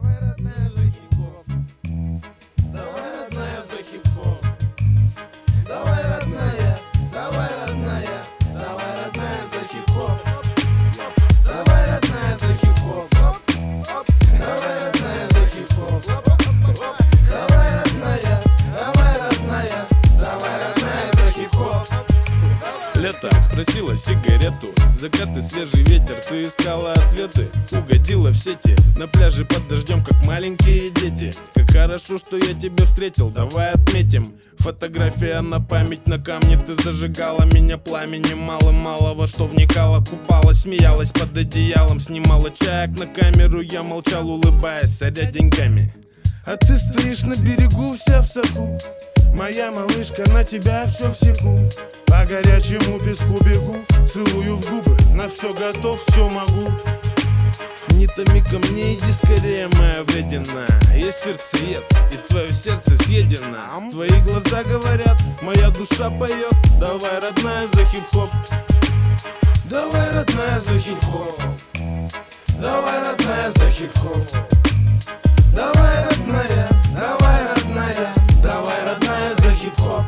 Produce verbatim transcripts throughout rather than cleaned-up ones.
Давай, родная, за хип-хоп. Давай, родная, за хип-хоп. Давай, родная, давай, родная, давай, родная, за хип-хоп. Давай, родная, за хип-хоп. Давай, родная, за хип-хоп. Давай, родная, давай, родная, давай, родная, за хип-хоп. Лето спросила сигарету, закат и свежий ветер, ты искала ответы, угодила в сети, на пляже под дождем, как маленькие дети. Как хорошо, что я тебя встретил, давай отметим. Фотография на память, на камне ты зажигала меня пламенем. Мало-мало во что вникала, купалась, смеялась под одеялом, снимала чаек на камеру, я молчал, улыбаясь, соря деньгами. А ты стоишь на берегу, вся в соку. Моя малышка, на тебя все в секу. По горячему песку бегу, целую в губы, на все готов, все могу. Не томи ко мне, иди скорее, моя вредина. Я сердцеед, и твое сердце съедено. Твои глаза говорят, моя душа поет. Давай, родная, за хип-хоп. Давай, родная, за хип-хоп. Давай, родная, за хип-хоп. Давай, родная, давай, родная, давай, родная, за хип-хоп.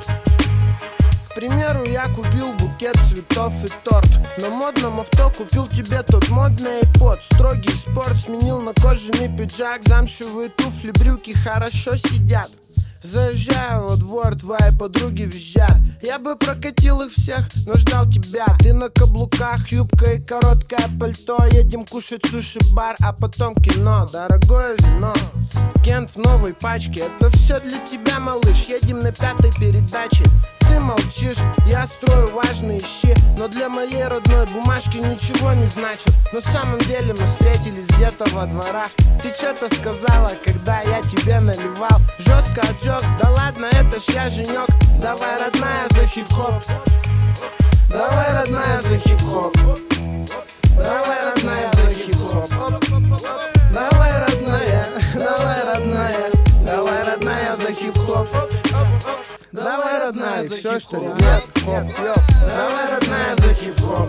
К примеру, я купил букет цветов и торт. На модном авто купил тебе тот модный iPod. Строгий спорт сменил на кожаный пиджак. Замшевые туфли, брюки хорошо сидят. Заезжаю во двор, твои подруги визжат. Я бы прокатил их всех, но ждал тебя. Ты на каблуках, юбка и короткое пальто. Едем кушать суши-бар, а потом кино. Дорогое вино, Кент в новой пачке. Это все для тебя, малыш, едем на пятой передаче. Ты молчишь, я строю важные щи. Но для моей родной бумажки ничего не значит. На самом деле мы встретились где-то во дворах. Ты что-то сказала, когда я тебе наливал. Жестко отжег, да ладно, это ж я женек. Давай, родная, за хип-хоп. Давай, родная, за хип-хоп. Давай, родная, за хип-хоп. Давай, родная, давай, родная, давай, родная, за хип-хоп. Давай, родная, за все, что ли? хип-хоп. Нет, хоп, йоп. Давай, родная, за хип-хоп.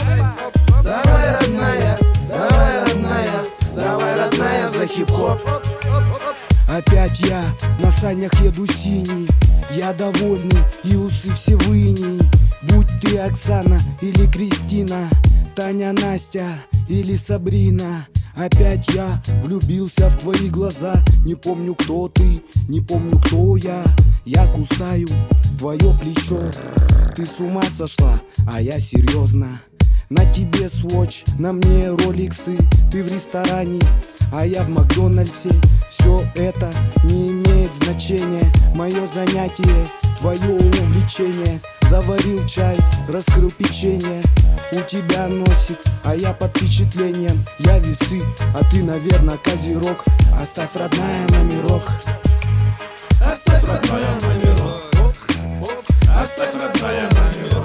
Давай, родная, давай, родная, давай, родная, за хип-хоп. Опять я на санях еду синий, я довольный и усы все в иней. Будь ты Оксана или Кристина, Таня, Настя или Сабрина. Опять я влюбился в твои глаза. Не помню, кто ты, не помню, кто я. Я кусаю твое плечо. Ты с ума сошла, а я серьезно. На тебе свотч, на мне роликсы. Ты в ресторане, а я в Макдональдсе. Все это не имеет значения. Мое занятие, твое увлечение. Заварил чай, раскрыл печенье. У тебя носик, а я под впечатлением. Я весы, а ты, наверное, козерог. Оставь, родная, номерок. Оставь, родная, номерок. Оставь, родная, номерок.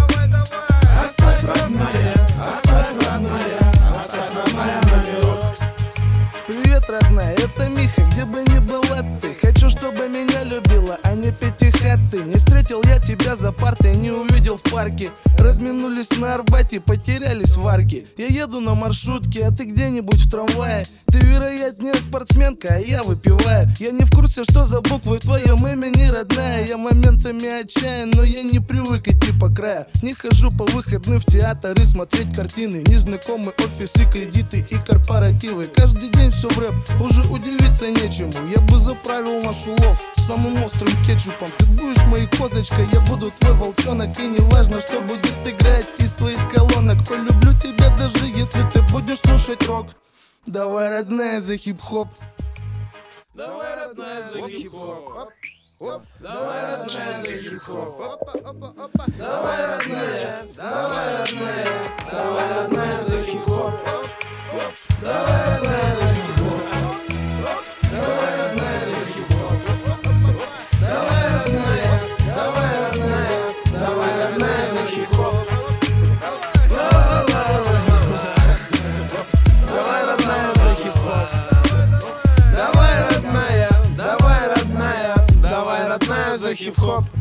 Оставь, родная, оставь, родная, оставь, родная, номерок. Привет, родная, это Миха, где бы ни была ты. Хочу, чтобы меня любила, а не пятихаты. Не встретил я тебя за партой, не увидел в парке. Разминулись на Арбате, потерялись в арке. Я еду на маршрутке, а ты где-нибудь в трамвае. Ты, вероятнее, спортсменка, а я выпиваю. Я не в курсе, что за буквы в твоем имени, родная. Я моментами отчаян, но я не привык идти по краю. Не хожу по выходным в театр и смотреть картины. Незнакомые офисы, кредиты и корпоративы. Каждый день все в рэп, уже удивиться нечему. Я бы заправил наш улов самым острым кетчупом. Ты будешь моей козочкой, я буду твой волчонок. И не важно, что будет играть из твоих колонок. Полюблю тебя даже если ты будешь слушать рок. Давай, родная, за хип-хоп. Давай, родная, за хип-хоп. Давай, родная, за хип-хоп. Давай, родная, давай, родная, давай, родная, за хип-хоп. Давай, родная, за хип-хоп. Давай, родная, за хип-хоп. Давай, родная, давай, родная, давай, родная, за хип-хоп. Давай, родная, за хип-хоп. Давай, родная, давай, родная, давай, родная, за хип-хоп.